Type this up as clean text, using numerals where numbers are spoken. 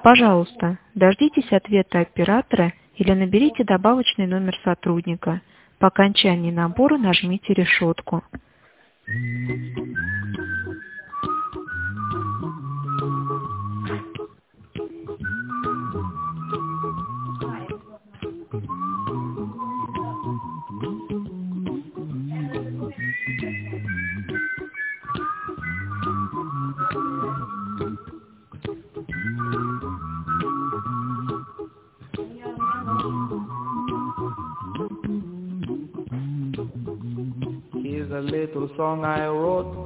Пожалуйста, дождитесь ответа оператора или наберите добавочный номер сотрудника. По окончании набора нажмите решетку. Here's a little song I wrote